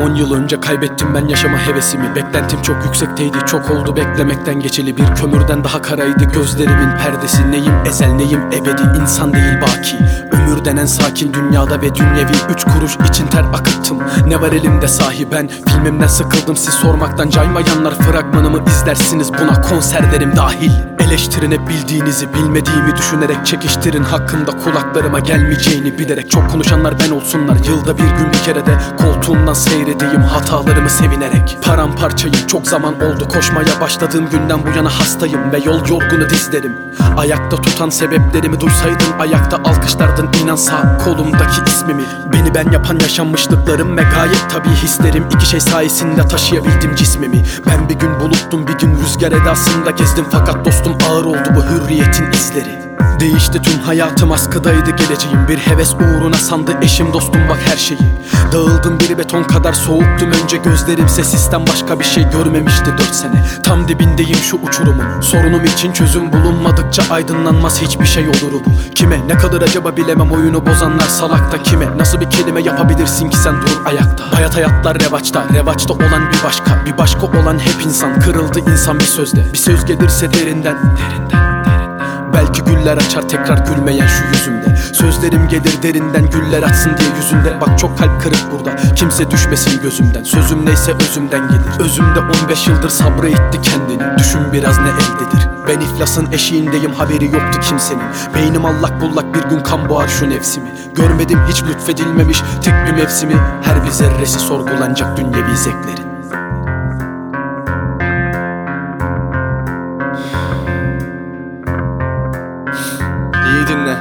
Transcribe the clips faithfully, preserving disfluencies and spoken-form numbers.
on yıl önce kaybettim ben yaşama hevesimi. Beklentim çok yüksekteydi, çok oldu beklemekten geçeli. Bir kömürden daha karaydı gözlerimin perdesi. Neyim ezel neyim ebedi, insan değil baki. Ömür denen sakin dünyada ve dünyevi üç kuruş için ter akıttım. Ne var elimde sahi, ben filmimden sıkıldım. Siz sormaktan caymayanlar fragmanımı izlersiniz, buna konserlerim dahil. Eleştirin hep bildiğinizi, bilmediğimi düşünerek çekiştirin. Hakkımda kulaklarıma gelmeyeceğini bilerek. Çok konuşanlar ben olsunlar, yılda bir gün bir kere de koltuğumdan seyredeyim hatalarımı sevinerek. Paramparçayım, çok zaman oldu koşmaya başladığım günden bu yana hastayım ve yol yorgunu dizlerim. Ayakta tutan sebeplerimi duysaydın, ayakta alkışlardın inan sağ kolumdaki ismimi. Beni ben yapan yaşanmışlıklarım ve gayet tabii hislerim. İki şey sayesinde taşıyabildim cismimi. Ben bir gün buluttum, bir gün rüzgar edasında gezdim. Fakat dostum ağır oldu bu hürriyetin izleri. Değişti tüm hayatım, askıdaydı geleceğim. Bir heves uğruna sandı eşim dostum bak her şeyi. Dağıldım, bir beton kadar soğuktum önce gözlerimse. Sistem başka bir şey görmemişti dört sene. Tam dibindeyim şu uçurumun. Sorunum için çözüm bulunmadıkça aydınlanmaz hiçbir şey olur bu. Kime ne kadar acaba bilemem, oyunu bozanlar salakta. Kime nasıl bir kelime yapabilirsin ki sen dur ayakta. Bayat hayatlar revaçta, revaçta olan bir başka. Bir başka olan hep insan, kırıldı insan bir sözde. Bir söz gelirse derinden, derinden belki güller açar tekrar gülmeyen şu yüzümde. Sözlerim gelir derinden, güller açsın diye yüzünde. Bak çok kalp kırık burada, kimse düşmesin gözümden. Sözüm neyse özümden gelir. Özümde on beş yıldır sabrı itti kendini. Düşün biraz ne eldedir. Ben iflasın eşiğindeyim, haberi yoktu kimsenin. Beynim allak bullak, bir gün kan boğar şu nefsimi. Görmedim hiç lütfedilmemiş tek bir mevsimi. Her bir zerresi sorgulanacak dünyevi zevklerin. İyi dinle.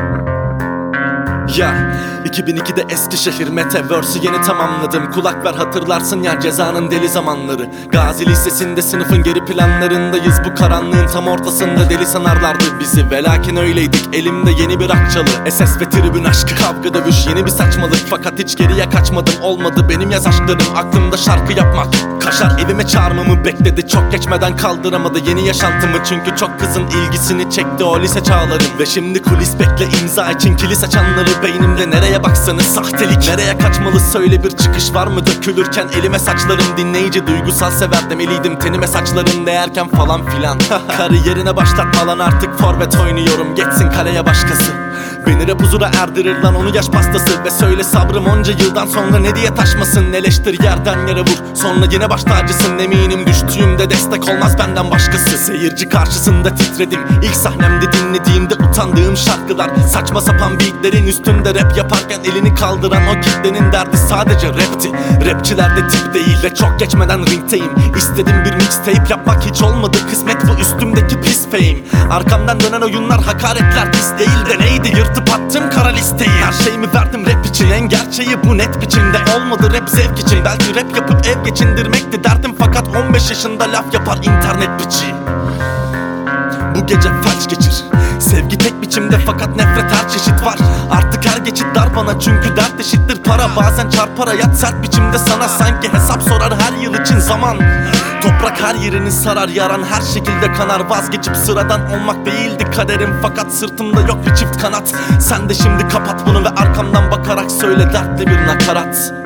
Ya iki bin ikide Eskişehir Metaverse'ü yeni tamamladım. Kulak ver hatırlarsın ya cezanın deli zamanları. Gazi Lisesi'nde sınıfın geri planlarındayız. Bu karanlığın tam ortasında deli sanarlardı bizi. Ve lakin öyleydik, elimde yeni bir akçalı. S S ve tribün aşkı, kavga dövüş yeni bir saçmalık. Fakat hiç geriye kaçmadım, olmadı benim yaz aşklarım. Aklımda şarkı yapmak, Kaşar evime çağırmamı bekledi. Çok geçmeden kaldıramadı yeni yaşantımı. Çünkü çok kızın ilgisini çekti o lise çağlarım. Ve şimdi kulis bekle imza için kilis açanları. Beynimde nereye baksanız sahtelik. Nereye kaçmalı söyle, bir çıkış var mı? Dökülürken elime saçlarım, dinleyici duygusal sever demeliydim. Tenime saçların değerken falan filan. Kariyerine başlatma lan artık, forvet oynuyorum. Geçsin kaleye başkası. Beni rap huzura erdirir lan onu yaş pastası. Ve söyle sabrım onca yıldan sonra ne diye taşmasın. Eleştir yerden yere vur, sonra yine baş tacısın. Eminim düştüğümde destek olmaz benden başkası. Seyirci karşısında titredim, ilk sahnemde dinlediğimde utandığım şarkılar. Saçma sapan beatlerin üstünde rap yaparken elini kaldıran o kitlenin derdi sadece rapti. Rapçilerde tip değil ve çok geçmeden ringteyim. İstedim bir mixtape yapmak, hiç olmadı kısmet bu üstümdeki pis fame. Arkamdan dönen oyunlar, hakaretler pis değil de neydi, yırtıp attım kara listeyi. Her şeyimi verdim rap için, en gerçeği bu net biçimde. Olmadı rap zevk için, belki rap yapıp ev geçindirmekti derdim. Fakat on beş yaşında laf yapar internet biçi. Bu gece felç geçir. Sevgi tek biçimde fakat nefret her çeşit var. Artık her geçit dar bana çünkü dert eşittir para. Bazen çarpar hayat sert biçimde sana, sanki hesap sorar her yıl için zaman. Toprak her yerini sarar, yaran her şekilde kanar. Vazgeçip sıradan olmak değildi kaderim, fakat sırtımda yok bir çift kanat. Sen de şimdi kapat bunu ve arkamdan bakarak söyle dertli bir nakarat.